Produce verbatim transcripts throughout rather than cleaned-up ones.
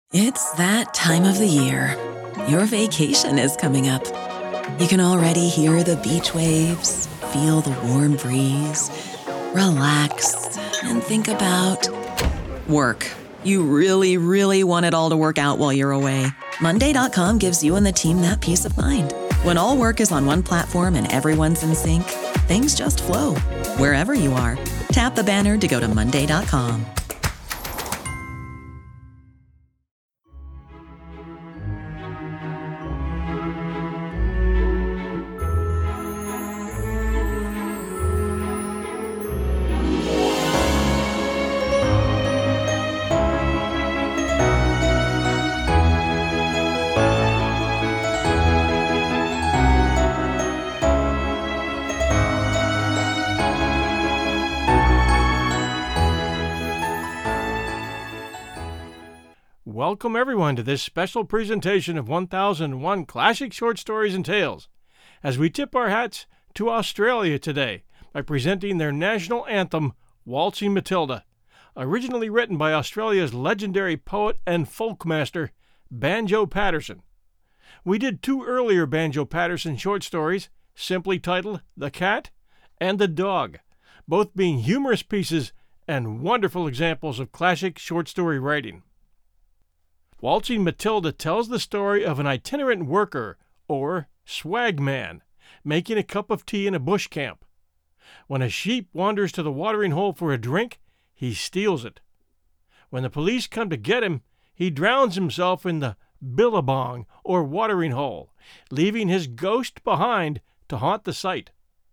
It's that time of the year. Your vacation is coming up. You can already hear the beach waves, feel the warm breeze, relax, and think about work. You really, really want it all to work out while you're away. Monday dot com gives you and the team that peace of mind. When all work is on one platform and everyone's in sync, things just flow. Wherever you are, tap the banner to go to Monday dot com. Welcome everyone to this special presentation of one thousand one Classic Short Stories and Tales, as we tip our hats to Australia today by presenting their national anthem, Waltzing Matilda, originally written by Australia's legendary poet and folk master, Banjo Paterson. We did two earlier Banjo Paterson short stories, simply titled The Cat and The Dog, both being humorous pieces and wonderful examples of classic short story writing. Waltzing Matilda tells the story of an itinerant worker, or swagman, making a cup of tea in a bush camp. When a sheep wanders to the watering hole for a drink, he steals it. When the police come to get him, he drowns himself in the billabong, or watering hole, leaving his ghost behind to haunt the site.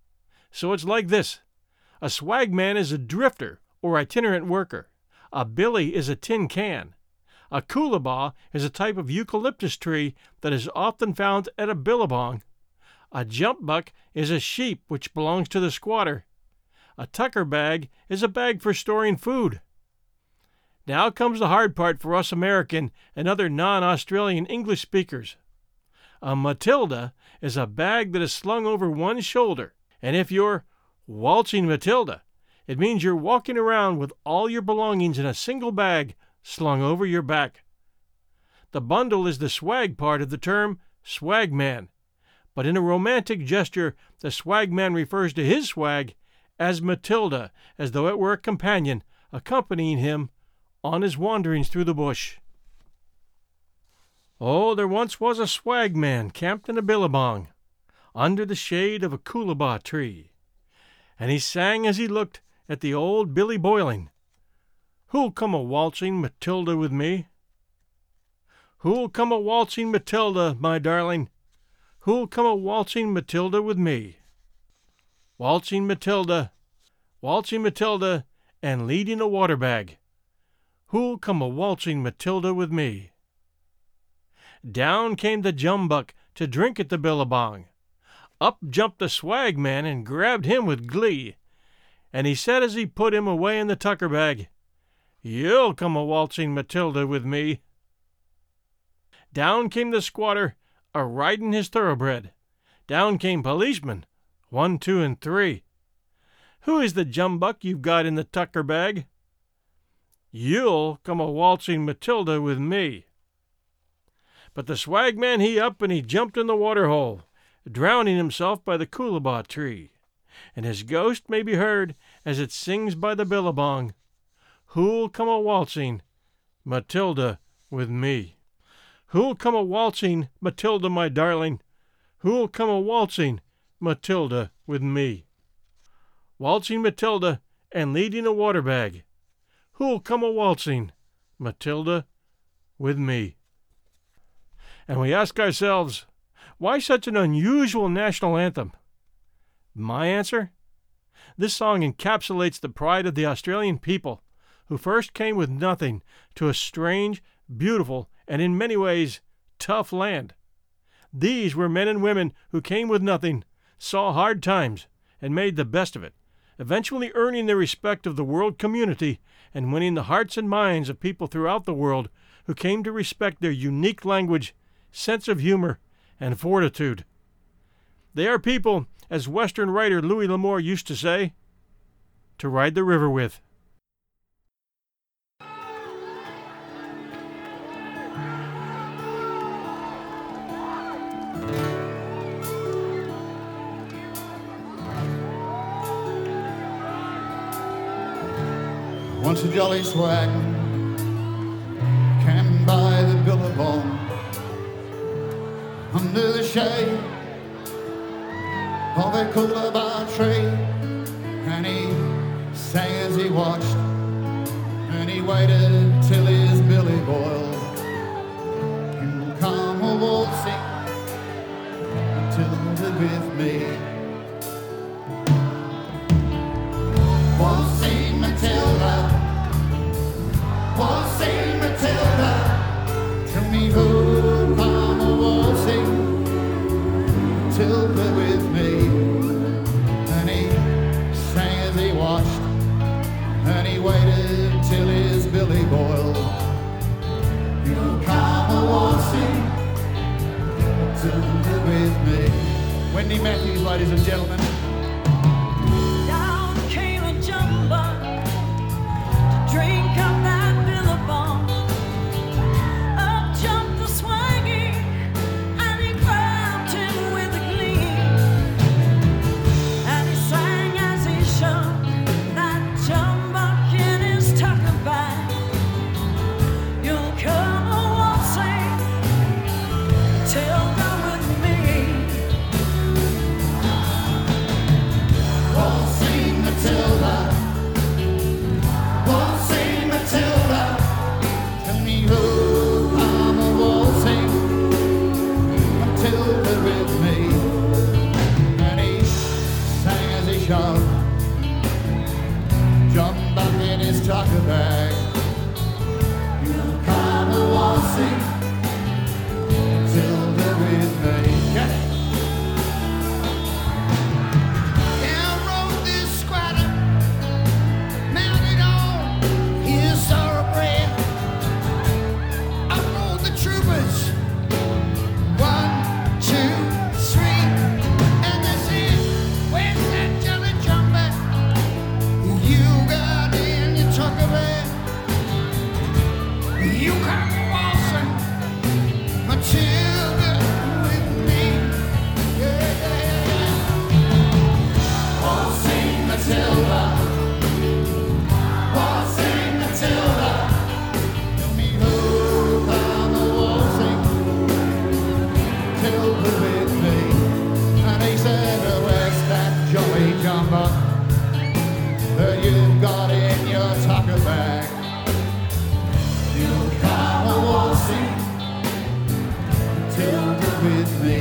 So it's like this. A swagman is a drifter, or itinerant worker. A billy is a tin can. A coolabah is a type of eucalyptus tree that is often found at a billabong. A jump buck is a sheep which belongs to the squatter. A tucker bag is a bag for storing food. Now comes the hard part for us American and other non-Australian English speakers. A Matilda is a bag that is slung over one shoulder, and if you're waltzing Matilda, it means you're walking around with all your belongings in a single bag slung over your back. The bundle is the swag part of the term swagman, but in a romantic gesture, the swagman refers to his swag as Matilda, as though it were a companion accompanying him on his wanderings through the bush. Oh, there once was a swagman camped in a billabong, under the shade of a coolabah tree, and he sang as he looked at the old billy boiling, "Who'll come a waltzing Matilda with me? Who'll come a waltzing Matilda, my darling? Who'll come a waltzing Matilda with me? Waltzing Matilda, waltzing Matilda, and leading a water bag. Who'll come a waltzing Matilda with me?" Down came the jumbuck to drink at the billabong. Up jumped the swagman and grabbed him with glee, and he said as he put him away in the tucker bag, "You'll come a waltzing Matilda with me." Down came the squatter, a riding his thoroughbred. Down came policemen, one, two, and three. "Who is the jumbuck you've got in the tucker bag?" "You'll come a waltzing Matilda with me." But the swagman he up and he jumped in the water hole, drowning himself by the coolabah tree, and his ghost may be heard as it sings by the billabong, "Who'll come a waltzing Matilda with me? Who'll come a waltzing Matilda, my darling? Who'll come a waltzing Matilda with me? Waltzing Matilda and leading a water bag. Who'll come a waltzing Matilda with me?" And we ask ourselves, why such an unusual national anthem? My answer? This song encapsulates the pride of the Australian people, who first came with nothing to a strange, beautiful, and in many ways tough land. These were men and women who came with nothing, saw hard times, and made the best of it, eventually earning the respect of the world community and winning the hearts and minds of people throughout the world who came to respect their unique language, sense of humor, and fortitude. They are people, as Western writer Louis L'Amour used to say, to ride the river with. wants a jolly swag can buy the billabong under the shade of a coolabah tree. And he sang as he watched, and he waited till his billy boiled. You'll come a waltzing Matilda with me. Waltzing Matilda, waltzing Matilda, tell me who'll come a waltzing Matilda with me. And he sang as he watched, and he waited till his billy boiled. You'll come a waltzing Matilda with me. Wendy Matthews, ladies and gentlemen. Down came a jumper to drink up that billabong. Up jumped the swaggy, and he grabbed him with a glee. And he sang as he shoved that jumbuck in his tucker bag. You'll come a waltzing Matilda with me. Waltzing Matilda, waltzing Matilda, tell me who'll come a waltzing Matilda with me. And he sang as he shoved John back in his tucker bag. You'll come a waltzing Matilda with me. Get it? Down rode this squatter, mounted on his thoroughbred. Up rode the troopers, one, two, three, and they said, "Where's that jolly jumper you got in your tucker bag? You come waltzing Matilda with me." Yeah, yeah, yeah. Waltzing Matilda, waltzing Matilda, tell me who'll come a waltzing Matilda with me. And he said, "Oh, where's that jolly jumper that you've got in your tucker bag? You'll come a waltzing Matilda with me."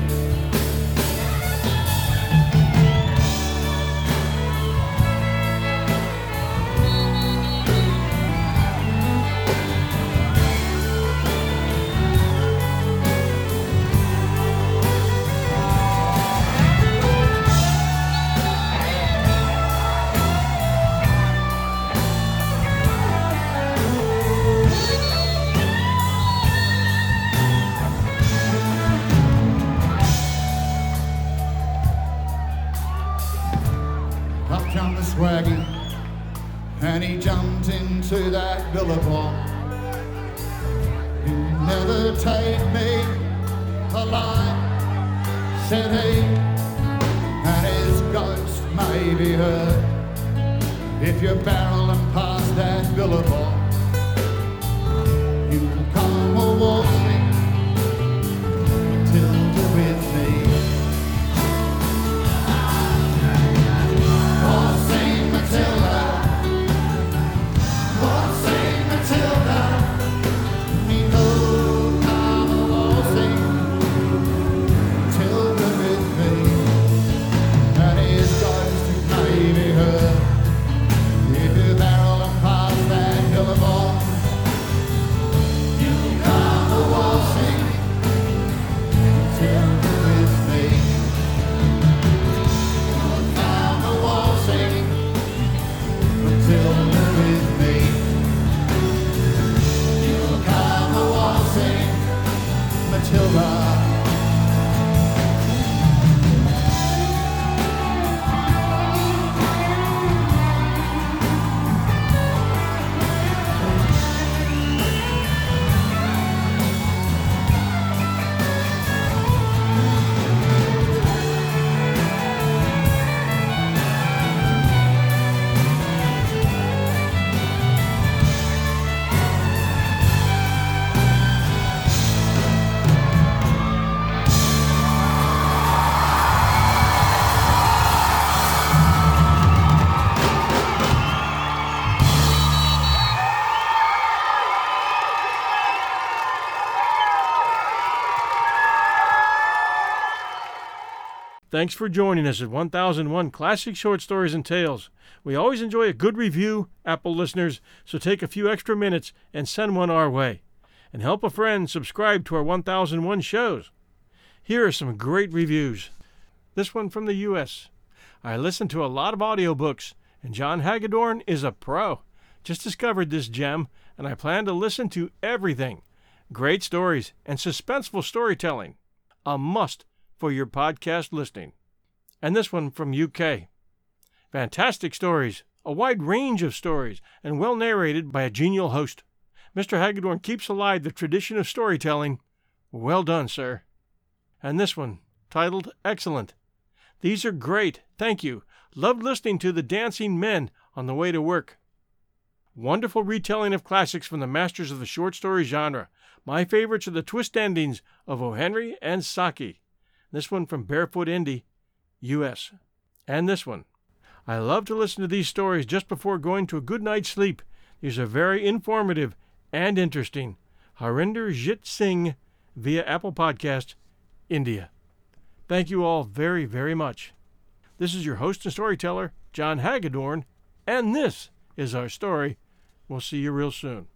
Up jumped the swaggy, and he jumped into that billabong. "You never take me alive," said he, "and his ghost may be heard if you're barreling past that billabong. You come a waltzing Matilda with me." Waltzing Matilda, waltzing Matilda, me who'll come a waltzing Matilda with me. And his ghost may be heard if you're barreling past that billabong. You come a waltzing Matilda with me. You'll come a waltzing Matilda with me. You'll come a waltzing Matilda. Thanks for joining us at one thousand one Classic Short Stories and Tales. We always enjoy a good review, Apple listeners, so take a few extra minutes and send one our way. And help a friend subscribe to our one thousand one shows. Here are some great reviews. This one from the U S I listen to a lot of audiobooks, and John Hagedorn is a pro. Just discovered this gem, and I plan to listen to everything. Great stories and suspenseful storytelling. A must for your podcast listening. And this one from U K. Fantastic stories, a wide range of stories, and well narrated by a genial host. Mister Hagedorn keeps alive the tradition of storytelling. Well done, sir. And this one, titled Excellent. These are great, thank you. Loved listening to the dancing men on the way to work. Wonderful retelling of classics from the masters of the short story genre. My favorites are the twist endings of O. Henry and Saki. This one from Barefoot Indie, U S And this one. I love to listen to these stories just before going to a good night's sleep. These are very informative and interesting. Harinder Jit Singh via Apple Podcast, India. Thank you all very, very much. This is your host and storyteller, John Hagedorn, and this is our story. We'll see you real soon.